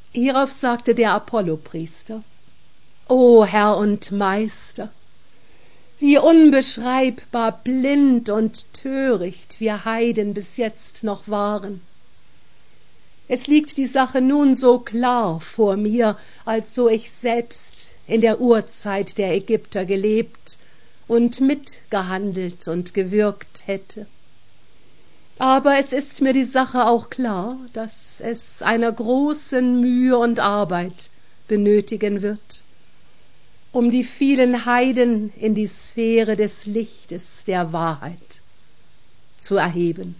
Hierauf sagte der Apollopriester: O Herr und Meister, wie unbeschreibbar blind und töricht wir Heiden bis jetzt noch waren. Es liegt die Sache nun so klar vor mir, als so ich selbst in der Urzeit der Ägypter gelebt und mitgehandelt und gewirkt hätte. Aber es ist mir die Sache auch klar, dass es einer großen Mühe und Arbeit benötigen wird, um die vielen Heiden in die Sphäre des Lichtes der Wahrheit zu erheben.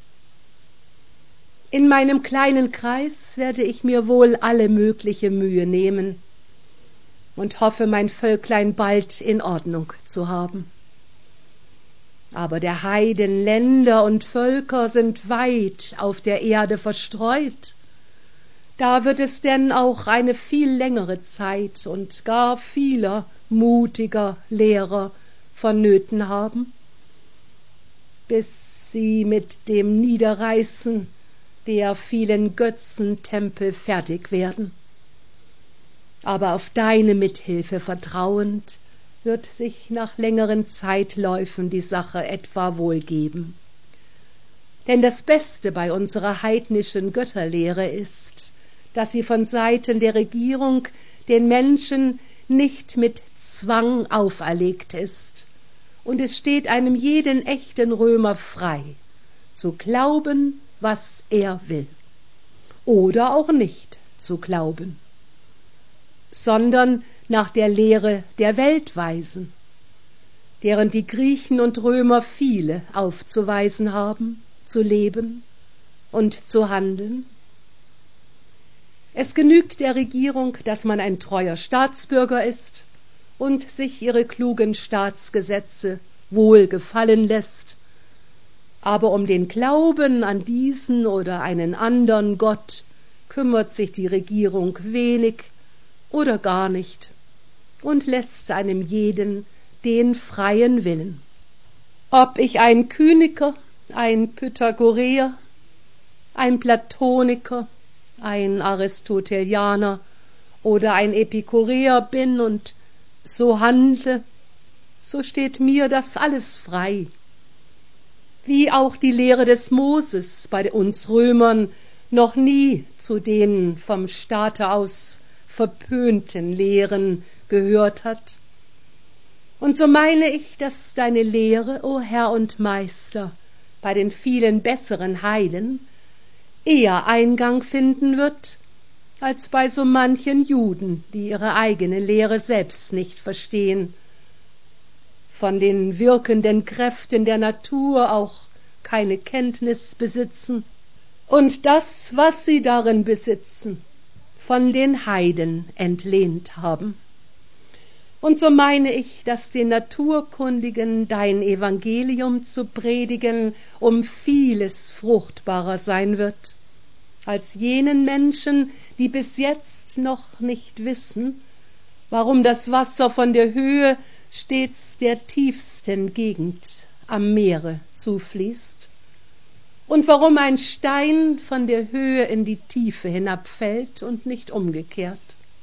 In meinem kleinen Kreis werde ich mir wohl alle mögliche Mühe nehmen und hoffe, mein Völklein bald in Ordnung zu haben. Aber der Heiden Länder und Völker sind weit auf der Erde verstreut. Da wird es denn auch eine viel längere Zeit und gar vieler mutiger Lehrer vonnöten haben, bis sie mit dem Niederreißen der vielen Götzentempel fertig werden. Aber auf deine Mithilfe vertrauend wird sich nach längeren Zeitläufen die Sache etwa wohl geben. Denn das Beste bei unserer heidnischen Götterlehre ist, dass sie von Seiten der Regierung den Menschen nicht mit Zwang auferlegt ist, und es steht einem jeden echten Römer frei, zu glauben, was er will, oder auch nicht zu glauben, sondern nach der Lehre der Weltweisen, deren die Griechen und Römer viele aufzuweisen haben, zu leben und zu handeln. Es genügt der Regierung, dass man ein treuer Staatsbürger ist und sich ihre klugen Staatsgesetze wohl gefallen lässt, aber um den Glauben an diesen oder einen andern Gott kümmert sich die Regierung wenig oder gar nicht und lässt einem jeden den freien Willen. Ob ich ein Kyniker, ein Pythagoreer, ein Platoniker, ein Aristotelianer oder ein Epikureer bin und so handle, so steht mir das alles frei. Wie auch die Lehre des Moses bei uns Römern noch nie zu den vom Staate aus verpönten Lehren gehört hat. Und so meine ich, dass deine Lehre, o Herr und Meister, bei den vielen besseren Heiden eher Eingang finden wird, als bei so manchen Juden, die ihre eigene Lehre selbst nicht verstehen, von den wirkenden Kräften der Natur auch keine Kenntnis besitzen und das, was sie darin besitzen, von den Heiden entlehnt haben. Und so meine ich, dass den Naturkundigen dein Evangelium zu predigen um vieles fruchtbarer sein wird, als jenen Menschen, die bis jetzt noch nicht wissen, warum das Wasser von der Höhe stets der tiefsten Gegend am Meere zufließt und warum ein Stein von der Höhe in die Tiefe hinabfällt und nicht umgekehrt.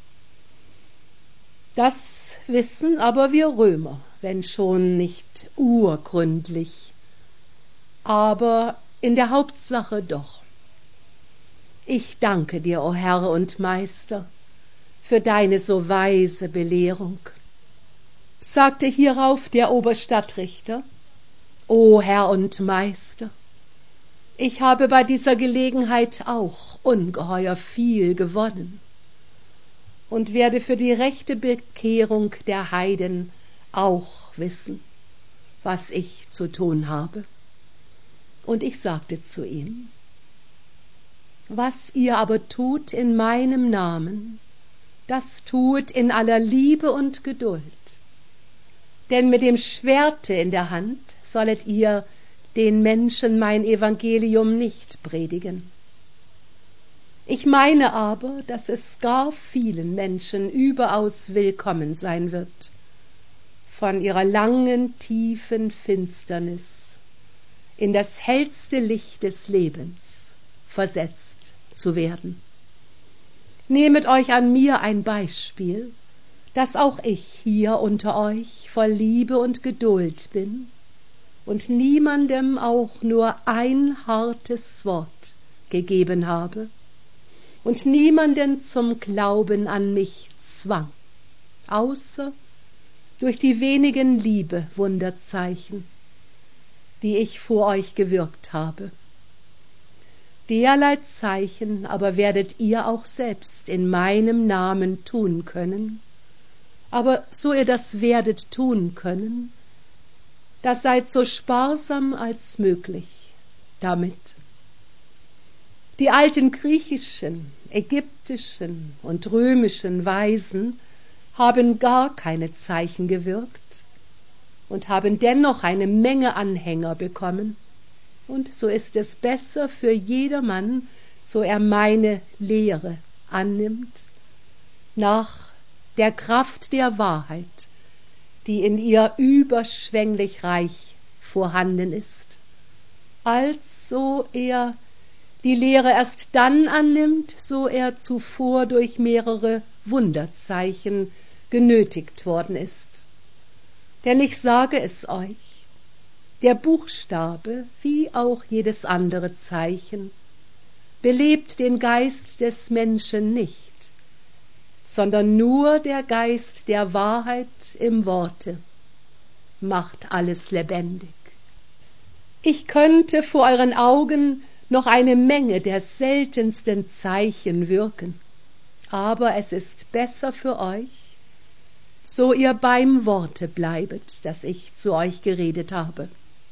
Das wissen aber wir Römer, wenn schon nicht urgründlich, aber in der Hauptsache doch. Ich danke dir, o Herr und Meister, für deine so weise Belehrung. Sagte hierauf der Oberstadtrichter: O Herr und Meister, ich habe bei dieser Gelegenheit auch ungeheuer viel gewonnen und werde für die rechte Bekehrung der Heiden auch wissen, was ich zu tun habe. Und ich sagte zu ihm: Was ihr aber tut in meinem Namen, das tuet in aller Liebe und Geduld. Denn mit dem Schwerte in der Hand sollet ihr den Menschen mein Evangelium nicht predigen. Ich meine aber, dass es gar vielen Menschen überaus willkommen sein wird, von ihrer langen, tiefen Finsternis in das hellste Licht des Lebens versetzt zu werden. Nehmet euch an mir ein Beispiel, dass auch ich hier unter euch voll Liebe und Geduld bin und niemandem auch nur ein hartes Wort gegeben habe und niemanden zum Glauben an mich zwang, außer durch die wenigen Liebe-Wunderzeichen, die ich vor euch gewirkt habe. Derlei Zeichen aber werdet ihr auch selbst in meinem Namen tun können, aber so ihr das werdet tun können, das seid so sparsam als möglich damit. Die alten griechischen, ägyptischen und römischen Weisen haben gar keine Zeichen gewirkt und haben dennoch eine Menge Anhänger bekommen, und so ist es besser für jedermann, so er meine Lehre annimmt, nach der Kraft der Wahrheit, die in ihr überschwänglich reich vorhanden ist, als so er die Lehre erst dann annimmt, so er zuvor durch mehrere Wunderzeichen genötigt worden ist. Denn ich sage es euch, der Buchstabe, wie auch jedes andere Zeichen, belebt den Geist des Menschen nicht, sondern nur der Geist der Wahrheit im Worte macht alles lebendig. Ich könnte vor euren Augen noch eine Menge der seltensten Zeichen wirken, aber es ist besser für euch, so ihr beim Worte bleibet, das ich zu euch geredet habe.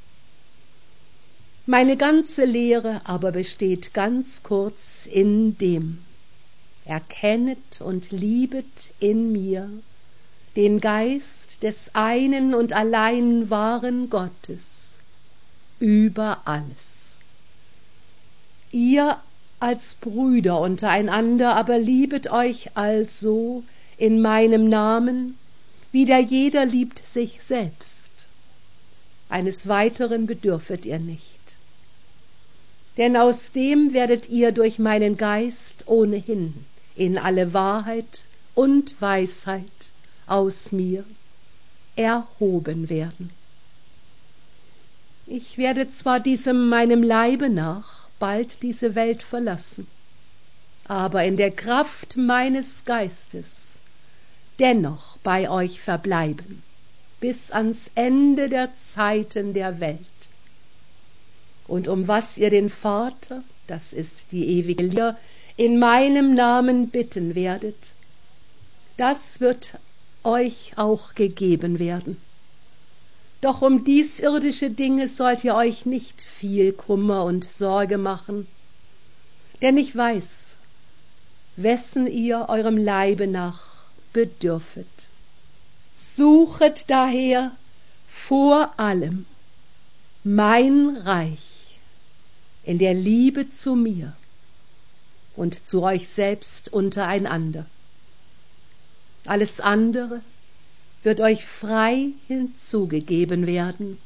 Meine ganze Lehre aber besteht ganz kurz in dem: Erkennet und liebet in mir den Geist des einen und allein wahren Gottes über alles. Ihr als Brüder untereinander aber liebet euch also in meinem Namen, wie der jeder liebt sich selbst. Eines Weiteren bedürfet ihr nicht. Denn aus dem werdet ihr durch meinen Geist ohnehin in alle Wahrheit und Weisheit aus mir erhoben werden. Ich werde zwar diesem meinem Leibe nach bald diese Welt verlassen, aber in der Kraft meines Geistes dennoch bei euch verbleiben, bis ans Ende der Zeiten der Welt. Und um was ihr den Vater, das ist die ewige Liebe, in meinem Namen bitten werdet, das wird euch auch gegeben werden. Doch um dies irdische Dinge sollt ihr euch nicht viel Kummer und Sorge machen, denn ich weiß, wessen ihr eurem Leibe nach bedürfet. Suchet daher vor allem mein Reich in der Liebe zu mir und zu euch selbst untereinander. Alles andere wird euch frei hinzugegeben werden,